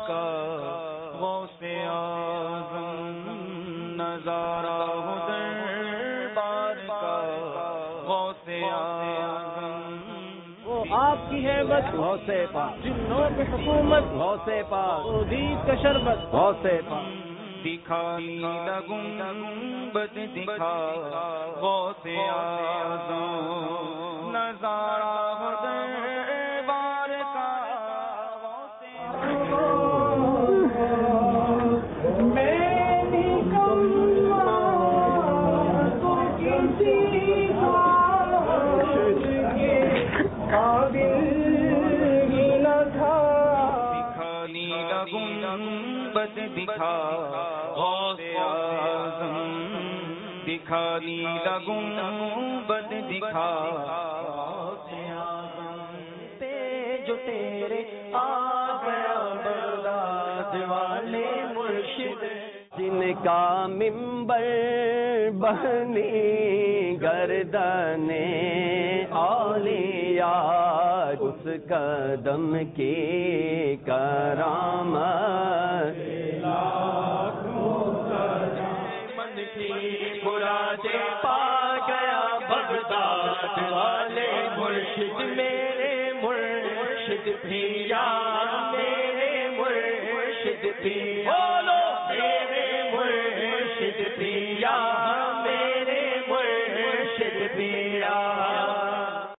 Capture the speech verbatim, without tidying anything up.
کا غوث اعظم نظارہ ہو دربار کا غوث اعظم وہ آپ کی ہیبت غوث پاک، جنوں کی حکومت غوث پاک، دید کا شربت غوث پاک، دکھانی گنبد دکھا غوث اعظم نظارہ ہو دربار کا غوث اعظم میری کماں تو کسی عاشق کے قابل ہی نہ تھا، دکھانی گنبد دکھا غوث اعظم، دکھانی گنبد دکھا غوث اعظم پہ جو تیرے آ گیا بغداد والے مرشد، جن کا منبر بنی گردن اولیاء، اس قدم کی کرامت من کی مرادیں پا گیا بغداد والے مرشد، میرے مرشد بھی